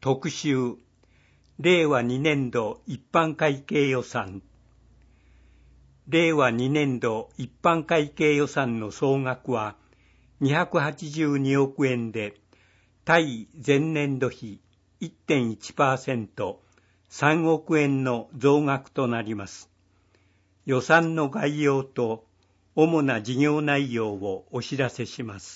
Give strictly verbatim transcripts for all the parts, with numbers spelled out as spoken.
特集令和にねんど一般会計予算。令和にねんど一般会計予算の総額はにひゃくはちじゅうにおくえんで、対前年度比 いってんいちパーセント、さんおくえんの増額となります。予算の概要と主な事業内容をお知らせします。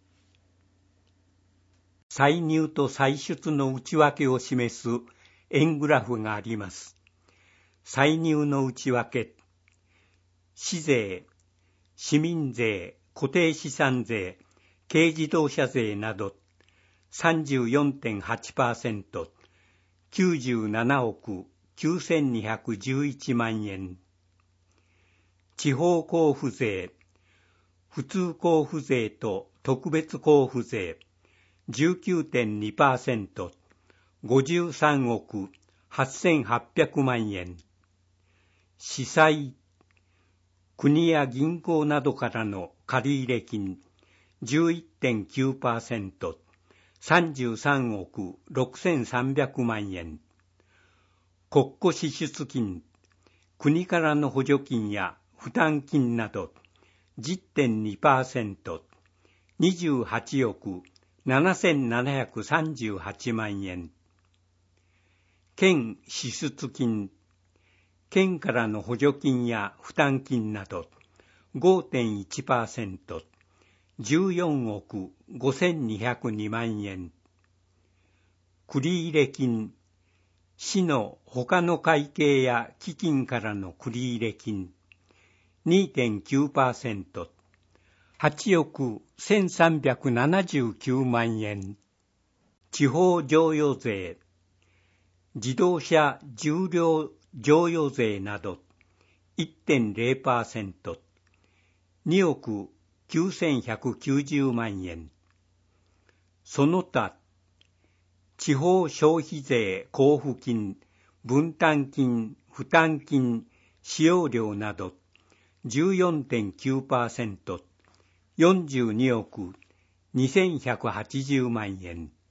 歳入と歳出の内訳を示す円グラフがあります。歳入の内訳、市税、市民税、固定資産税、軽自動車税など さんじゅうよんてんはちパーセント、きゅうじゅうななおくきゅうせんにひゃくじゅういちまんえん。地方交付税、普通交付税と特別交付税 じゅうきゅうてんにパーセント、ごじゅうさんおくはっせんはっぴゃくまんえん。市債、国や銀行などからの借入金 じゅういってんきゅうパーセント、さんじゅうさんおくろくせんさんびゃくまんえん。国庫支出金、国からの補助金や負担金など じゅってんにパーセント、にじゅうはちおくななせんななひゃくさんじゅうはちまんえん。県支出金、県からの補助金や負担金など ごてんいちパーセント、じゅうよんおくごせんにひゃくにまんえん。繰入金、市の他の会計や基金からの繰入金 にてんきゅうパーセント、はちおくせんさんびゃくななじゅうきゅうまんえん。地方譲与税、自動車重量譲与税など いってんれいパーセント、におくきゅうせんひゃくきゅうじゅうまんえん。その他、地方消費税交付金、分担金、負担金、使用料など じゅうよんてんきゅうパーセント、よんじゅうにおくにせんひゃくはちじゅうまんえん。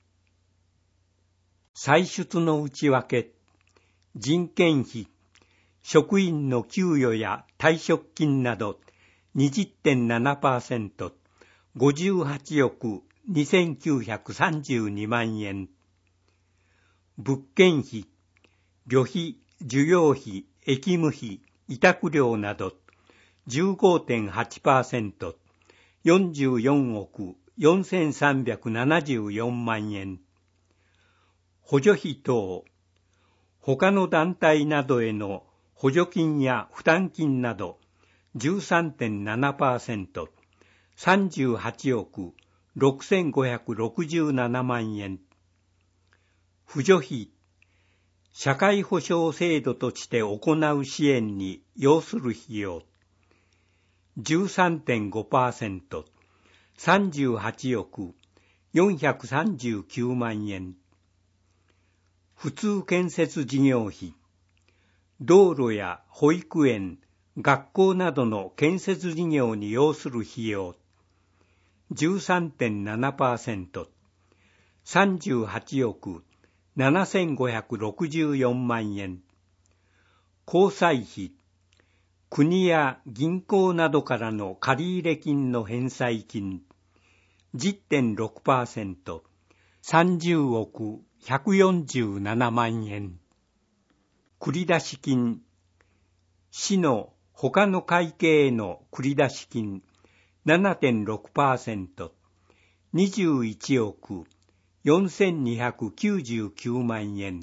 歳出の内訳、人件費、職員の給与や退職金など にじゅってんななパーセント、ごじゅうはちおくにせんきゅうひゃくさんじゅうにまんえん。物件費、旅費、授業費、役務費、委託料など じゅうごてんはちパーセント、よんじゅうよんおくよんせんさんびゃくななじゅうよんまんえん。補助費等、他の団体などへの補助金や負担金など じゅうさんてんななパーセント、さんじゅうはちおくろくせんごひゃくろくじゅうななまんえん。扶助費、社会保障制度として行う支援に要する費用 じゅうさんてんごパーセント、さんじゅうはちおくよんひゃくさんじゅうきゅうまんえん。普通建設事業費、道路や保育園、学校などの建設事業に要する費用 じゅうさんてんななパーセント、さんじゅうはちおくななせんごひゃくろくじゅうよんまんえん。公債費、国や銀行などからの借入金の返済金 じゅってんろくパーセント、さんじゅうおくひゃくよんじゅうななまんえん。繰出金、市の他の会計への繰出金 ななてんろくパーセント、にじゅういちおくよんせんにひゃくきゅうじゅうきゅうまんえん。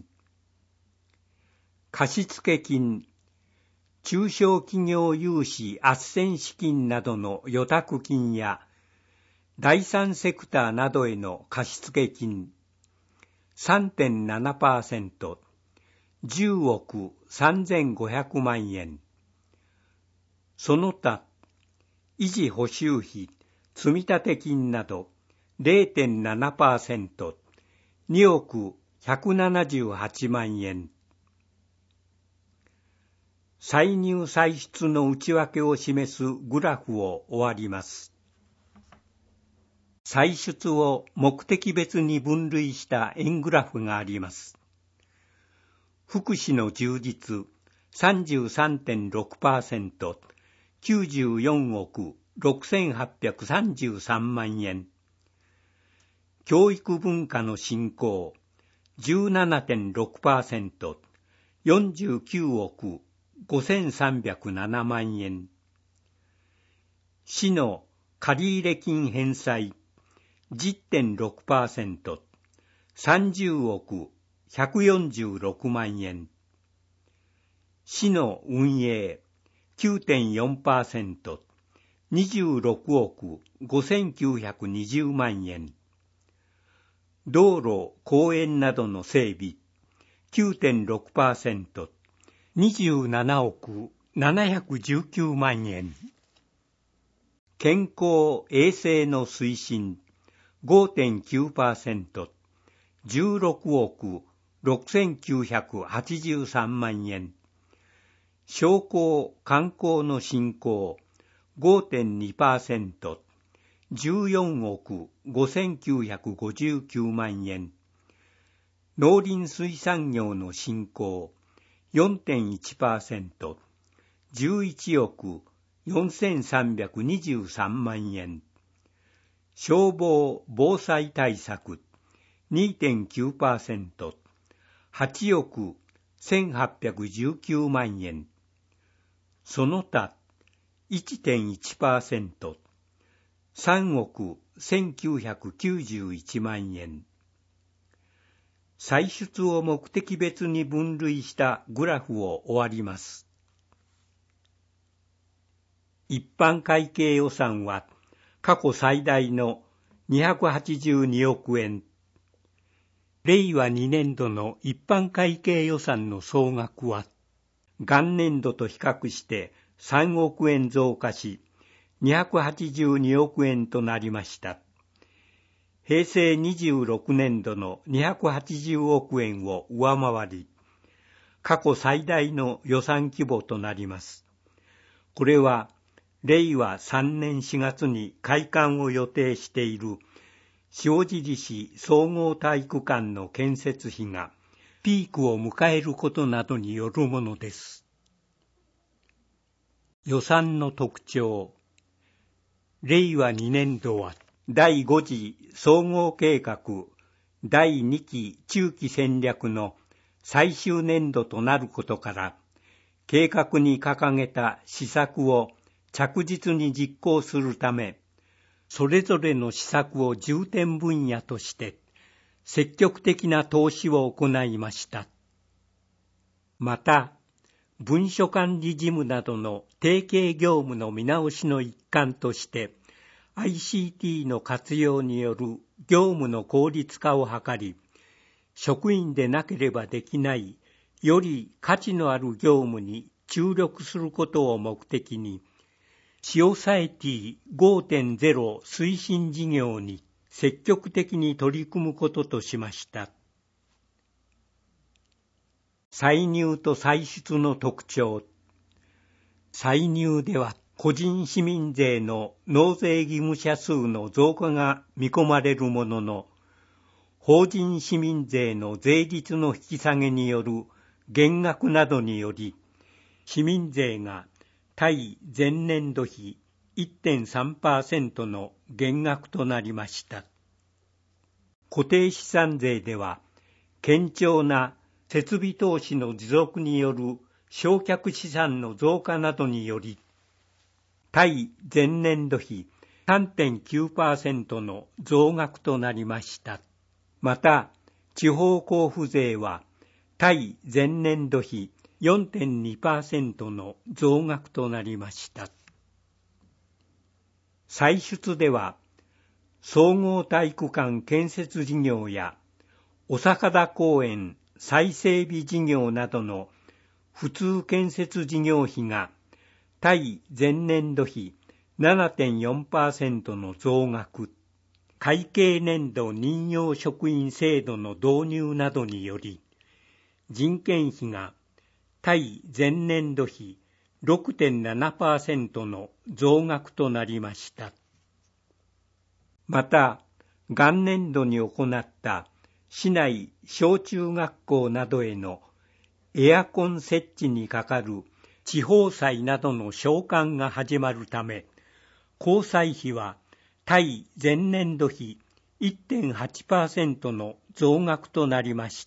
貸付金、中小企業融資斡旋資金などの預託金や第三セクターなどへの貸付金 さんてんななパーセント、じゅうおくさんぜんごひゃくまんえん。その他、維持補修費、積立金など れいてんななパーセント、におくひゃくななじゅうはちまんえん。歳入歳出の内訳を示すグラフを終わります。 歳出を目的別に分類した円グラフがあります。福祉の充実 さんじゅうさんてんろくパーセント、きゅうじゅうよんおくろくせんはっぴゃくさんじゅうさんまんえん。教育文化の振興 じゅうななてんろくパーセント、よんじゅうきゅうおくごせんさんびゃくななまんえん。市の借入金返済 じゅってんろくパーセント、さんじゅうおくひゃくよんじゅうろくまんえん。市の運営 きゅうてんよんパーセント、にじゅうろくおくごせんきゅうひゃくにじゅうまんえん。道路・公園などの整備 きゅうてんろくパーセント、にじゅうななおくななひゃくじゅうきゅうまんえん。健康・衛生の推進 ごてんきゅうパーセント、じゅうろくおくろくせんきゅうひゃくはちじゅうさんまんえん。商工・観光の振興 ごてんにパーセント、じゅうよんおくごせんきゅうひゃくごじゅうきゅうまんえん。農林水産業の振興 よんてんいちパーセント、じゅういちおくよんせんさんびゃくにじゅうさんまんえん。消防・防災対策 にてんきゅうパーセント、はちおくせんはっぴゃくじゅうきゅうまんえん。その他 いってんいちパーセント、さんおくせんきゅうひゃくきゅうじゅういちまんえん。歳出を目的別に分類したグラフを終わります。一般会計予算は過去最大のにひゃくはちじゅうにおくえん。れいわにねんどの一般会計予算の総額は元年度と比較してさんおくえん増加しにひゃくはちじゅうにおくえんとなりました。へいせいにじゅうろくねんどのにひゃくはちじゅうおくえんを上回り、過去最大の予算規模となります。これは、れいわさんねんしがつに開館を予定している塩尻市総合体育館の建設費がピークを迎えることなどによるものです。予算の特徴。れいわにねんどはだいご次総合計画だいにき中期戦略の最終年度となることから、計画に掲げた施策を着実に実行するため、それぞれの施策を重点分野として積極的な投資を行いました。また、文書管理事務などの提携業務の見直しの一環として、アイシーティー の活用による業務の効率化を図り、職員でなければできないより価値のある業務に注力することを目的に、シオサエティ ごてんゼロ 推進事業に積極的に取り組むこととしました。歳入と歳出の特徴。歳入では個人市民税の納税義務者数の増加が見込まれるものの、法人市民税の税率の引き下げによる減額などにより、市民税が対前年度比 いってんさんパーセント の減額となりました。固定資産税では、堅調な設備投資の持続による償却資産の増加などにより、対前年度比 さんてんきゅうパーセント の増額となりました。また、地方交付税は対前年度比 よんてんにパーセント の増額となりました。歳出では、総合体育館建設事業やお坂田公園再整備事業などの普通建設事業費が対前年度比 ななてんよんパーセント の増額、会計年度任用職員制度の導入などにより、人件費が対前年度比 ろくてんななパーセント の増額となりました。 また、元年度に行った市内小中学校などへのエアコン設置にかかる地方債などの償還が始まるため、公債費は対前年度比 いってんはちパーセント の増額となりました。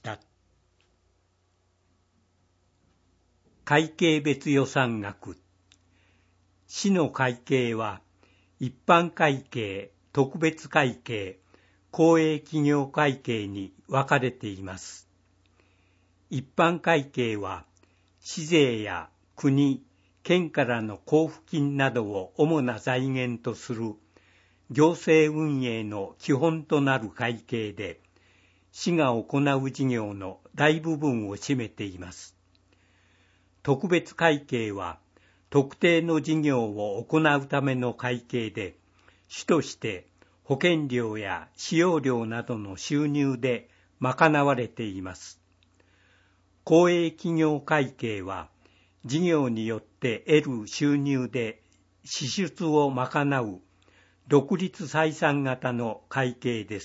会計別予算額。市の会計は、一般会計、特別会計、公営企業会計に分かれています。一般会計は、市税や国、県からの交付金などを主な財源とする行政運営の基本となる会計で、市が行う事業の大部分を占めています。特別会計は、特定の事業を行うための会計で、主として保険料や使用料などの収入で賄われています。公営企業会計は、事業によって得る収入で支出を賄う独立採算型の会計です。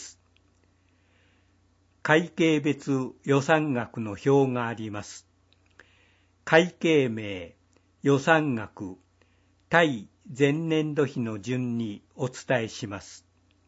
会計別予算額の表があります。会計名、予算額、対前年度比の順にお伝えします。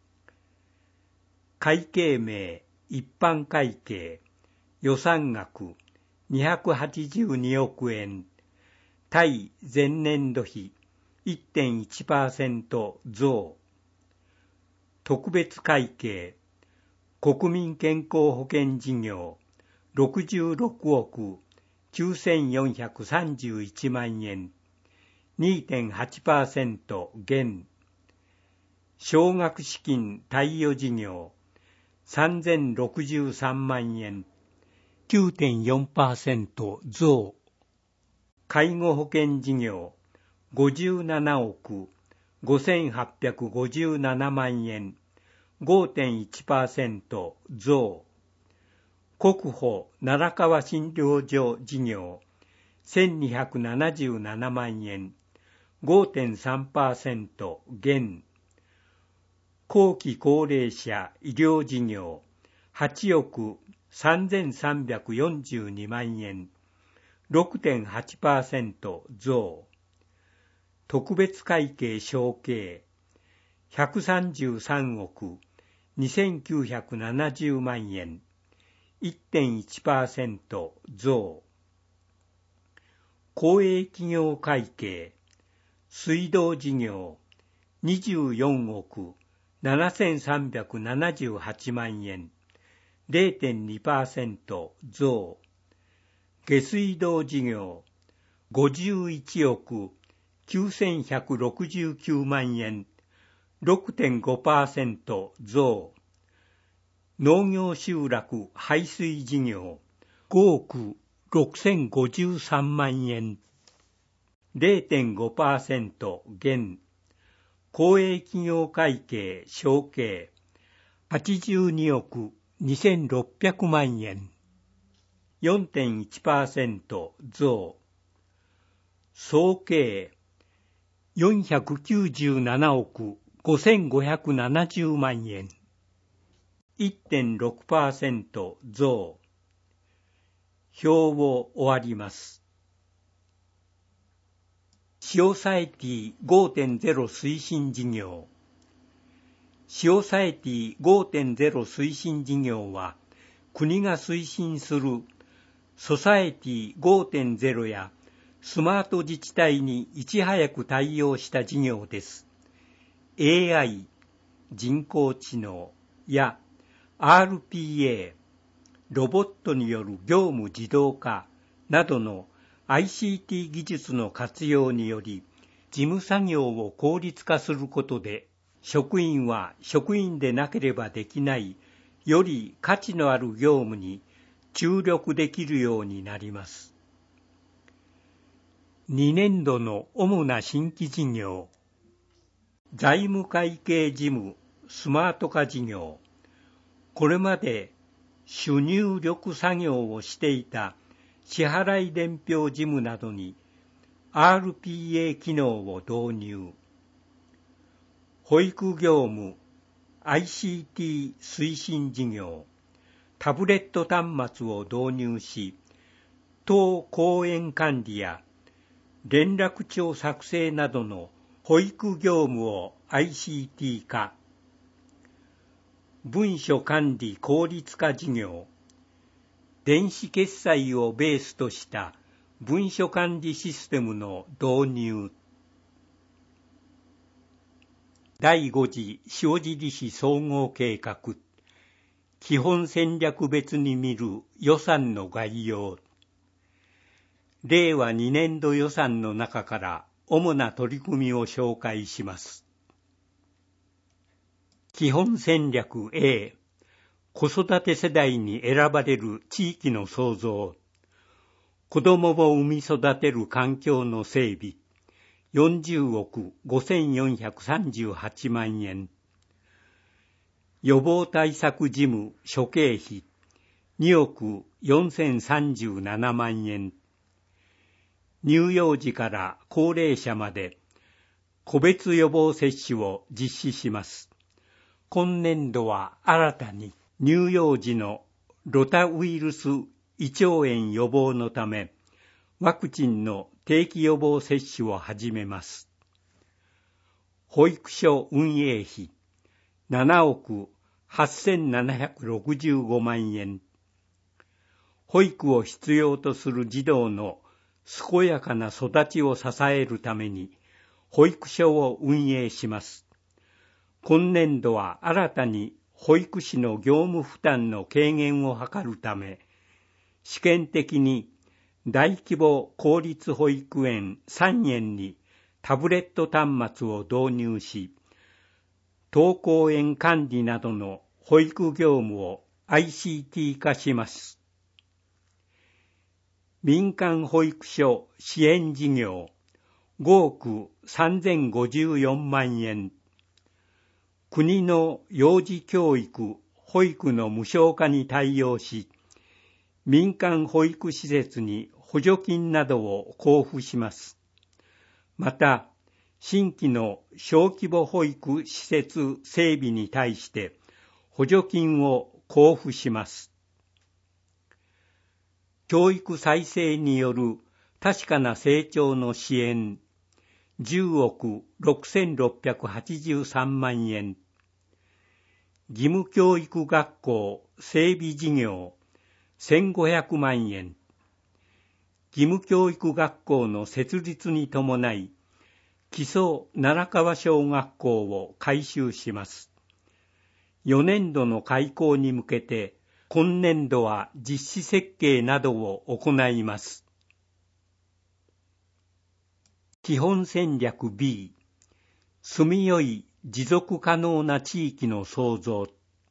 会計名、一般会計、予算額にひゃくはちじゅうにおくえん、対前年度比 いってんいちパーセント 増。特別会計、国民健康保険事業ろくじゅうろくおくきゅうせんよんひゃくさんじゅういちまんえん、にてんはちパーセント 減。奨学資金貸与事業さんぜんろくじゅうさんまんえん、きゅうてんよんパーセント 増。介護保険事業ごじゅうななおくごせんはっぴゃくごじゅうななまんえん、ごてんいちパーセント 増。国保奈良川診療所事業せんにひゃくななじゅうななまんえん、ごてんさんパーセント 減。後期高齢者医療事業はちおくさんぜんさんびゃくよんじゅうにまんえん、ろくてんはちパーセント 増。特別会計承継ひゃくさんじゅうさんおくにせんきゅうひゃくななじゅうまんえん、いってんいちパーセント 増。公営企業会計水道事業にじゅうよんおくななせんさんびゃくななじゅうはちまんえん、れいてんにパーセント 増。下水道事業ごじゅういちおくきゅうせんひゃくろくじゅうきゅうまんえん、ろくてんごパーセント 増。農業集落排水事業ごおくろくせんごじゅうさんまんえん、れいてんごパーセント 減。公営企業会計承継はちじゅうにおくにせんろっぴゃくまんえん、よんてんいちパーセント 増。総計よんひゃくきゅうじゅうななおくごせんごひゃくななじゅうまんえん、いってんろくパーセント 増。表を終わります。シオサエティ ごてんゼロ 推進事業。シオサエティ ごてんゼロ 推進事業は、国が推進するソサエティ ごてんゼロ やスマート自治体にいち早く対応した事業です。エーアイ、人工知能や アールピーエー、ロボットによる業務自動化などの アイシーティー 技術の活用により、事務作業を効率化することで、職員は職員でなければできない、より価値のある業務に注力できるようになります。にねんどの主な新規事業。財務会計事務スマート化事業。これまで主入力作業をしていた支払い伝票事務などに アールピーエー 機能を導入。保育業務アイシーティー 推進事業、タブレット端末を導入し、当講演管理や連絡帳作成などの保育業務を アイシーティー 化、文書管理効率化事業、電子決済をベースとした文書管理システムの導入。だいご次塩尻市総合計画、基本戦略別に見る予算の概要。れいわにねんど予算の中から主な取り組みを紹介します。基本戦略 A、子育て世代に選ばれる地域の創造、子どもを産み育てる環境の整備、よんじゅうおくごせんよんひゃくさんじゅうはちまんえん。予防対策事務諸経費、におくよんせんさんじゅうななまんえん。乳幼児から高齢者まで個別予防接種を実施します。今年度は新たに乳幼児のロタウイルス胃腸炎予防のため、ワクチンの定期予防接種を始めます。保育所運営費ななおくはっせんななひゃくろくじゅうごまんえん。保育を必要とする児童の健やかな育ちを支えるために保育所を運営します。今年度は新たに保育士の業務負担の軽減を図るため、試験的に大規模公立保育園さんえんにタブレット端末を導入し、登校園管理などの保育業務を アイシーティー 化します。民間保育所支援事業ごおくさんぜんごじゅうよんまんえん。国の幼児教育・保育の無償化に対応し、民間保育施設に補助金などを交付します。また、新規の小規模保育施設整備に対して補助金を交付します。教育再生による確かな成長の支援、じゅうおくろくせんろっぴゃくはちじゅうさんまんえん。義務教育学校整備事業、せんごひゃくまんえん。義務教育学校の設立に伴い、基礎奈良川小学校を改修します。よねんどの開校に向けて、今年度は実施設計などを行います。基本戦略 B、住みよい持続可能な地域の創造。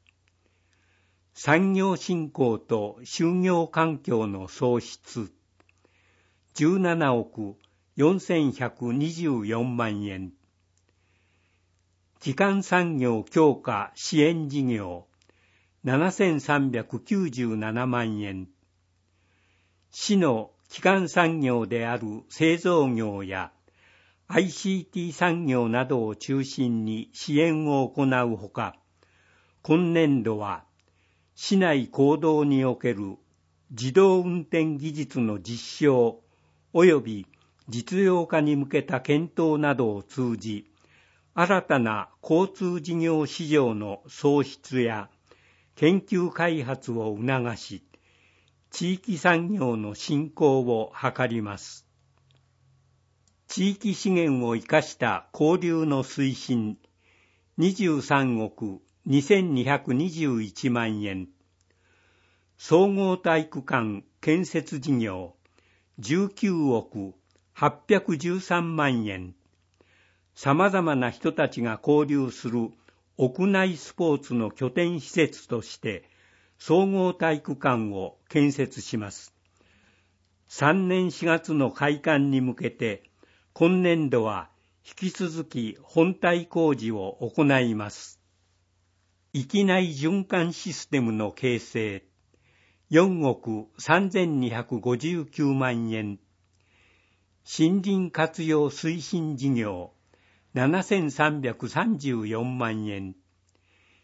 産業振興と就業環境の創出。じゅうななおくよんせんひゃくにじゅうよんまんえん。基幹産業強化支援事業ななせんさんびゃくきゅうじゅうななまんえん。市の基幹産業である製造業や アイシーティー 産業などを中心に支援を行うほか、今年度は市内公道における自動運転技術の実証及び実用化に向けた検討などを通じ、新たな交通事業市場の創出や研究開発を促し、地域産業の振興を図ります。地域資源を生かした交流の推進、にじゅうさんおくにせんにひゃくにじゅういちまんえん。総合体育館建設事業、じゅうきゅうおくはっぴゃくじゅうさんまんえん。様々な人たちが交流する屋内スポーツの拠点施設として、総合体育館を建設します。さんねんしがつの開館に向けて、今年度は引き続き本体工事を行います。域内循環システムの形成、よんおくさんぜんにひゃくごじゅうきゅうまんえん。森林活用推進事業、ななせんさんびゃくさんじゅうよんまんえん。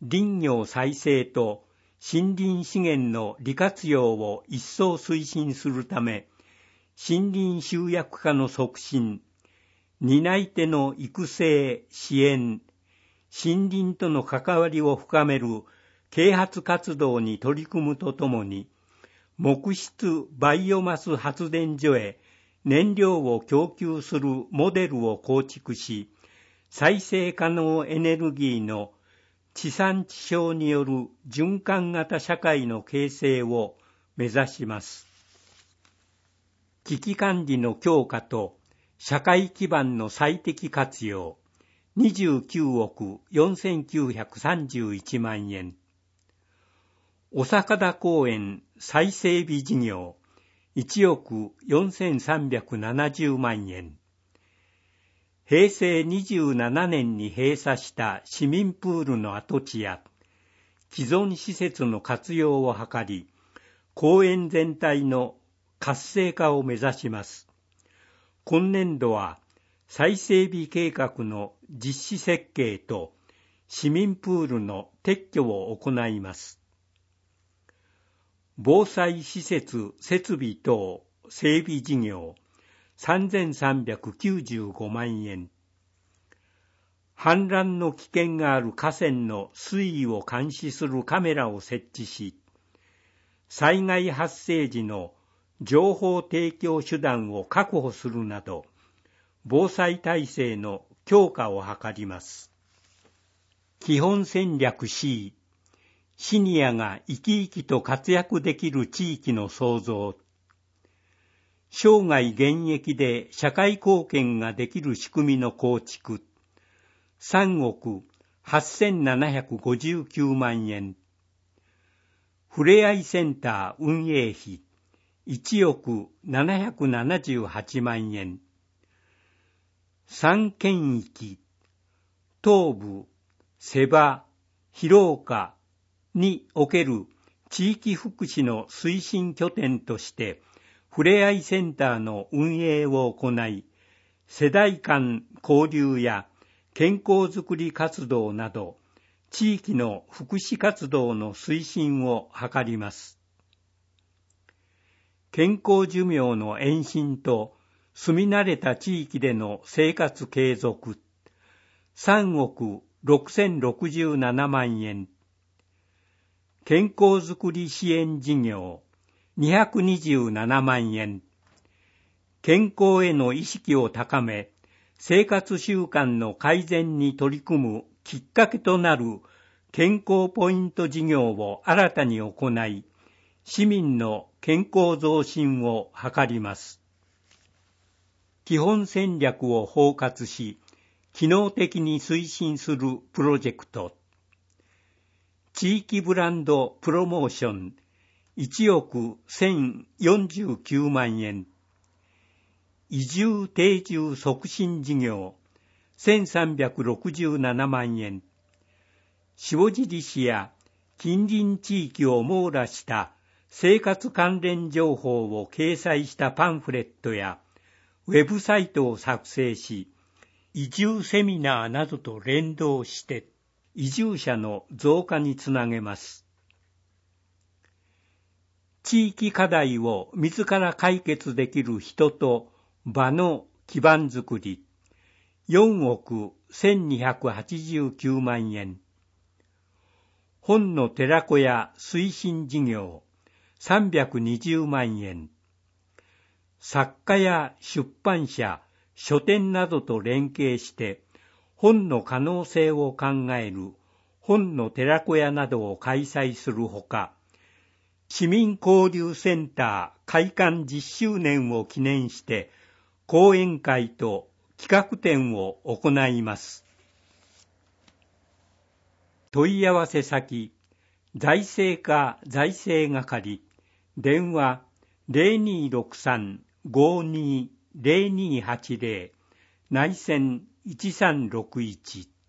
林業再生と森林資源の利活用を一層推進するため、森林集約化の促進、担い手の育成、支援、森林との関わりを深める啓発活動に取り組むとともに、木質バイオマス発電所へ燃料を供給するモデルを構築し、再生可能エネルギーの地産地消による循環型社会の形成を目指します。危機管理の強化と社会基盤の最適活用、にじゅうきゅうおくよんせんきゅうひゃくさんじゅういちまんえん。お坂田公園再整備事業、いちおくよんせんさんびゃくななじゅうまんえん。へいせいにじゅうななねんに閉鎖した市民プールの跡地や既存施設の活用を図り、公園全体の活性化を目指します。今年度は再整備計画の実施設計と市民プールの撤去を行います。防災施設設備等整備事業さんぜんさんびゃくきゅうじゅうごまんえん。氾濫の危険がある河川の水位を監視するカメラを設置し、災害発生時の情報提供手段を確保するなど、防災体制の強化を図ります。基本戦略 C、シニアが生き生きと活躍できる地域の創造。生涯現役で社会貢献ができる仕組みの構築。さんおくはっせんななひゃくごじゅうきゅうまんえん。ふれあいセンター運営費いちおくななひゃくななじゅうはちまんえん。三県域、東部、瀬場、広岡における地域福祉の推進拠点として、ふれあいセンターの運営を行い、世代間交流や健康づくり活動など、地域の福祉活動の推進を図ります。健康寿命の延伸と住み慣れた地域での生活継続、さんおくろくせんろくじゅうななまんえん。健康づくり支援事業、にひゃくにじゅうななまんえん。健康への意識を高め、生活習慣の改善に取り組むきっかけとなる健康ポイント事業を新たに行い、市民の健康増進を図ります。基本戦略を包括し、機能的に推進するプロジェクト。地域ブランドプロモーションいちおくせんよんじゅうきゅうまんえん。移住定住促進事業せんさんびゃくろくじゅうななまんえん。塩尻市や近隣地域を網羅した生活関連情報を掲載したパンフレットやウェブサイトを作成し、移住セミナーなどと連動して移住者の増加につなげます。地域課題を自ら解決できる人と場の基盤づくり、よんおくせんにひゃくはちじゅうきゅうまんえん。本の寺子屋推進事業さんびゃくにじゅうまんえん。作家や出版社、書店などと連携して本の可能性を考える本の寺子屋などを開催するほか、市民交流センター開館じゅっしゅうねんを記念して講演会と企画展を行います。問い合わせ先、財政課財政係、電話 ゼロにーろくさん ごーにー ゼロにーはちゼロ、内線いちさんろくいち。